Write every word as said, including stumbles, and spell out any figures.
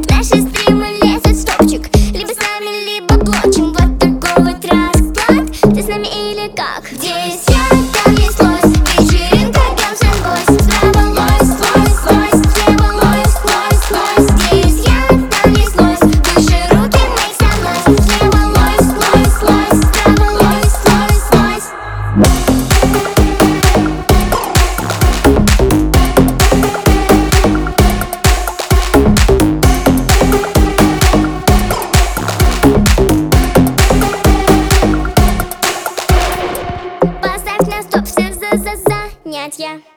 Наши стримы лезут в стопчик. Либо с нами, либо блочим. Вот такой вот расклад. Ты с нами или как? Здесь я, там неслось. Вечеринка, girls and boys. Справа лось, лось, лось. Слева лось, лось, лось. Здесь я, там неслось. Выше руки, make some noise. Слева лось, лось, лось. Справа лось, лось, лось. Поставь на стоп всех за за занятия.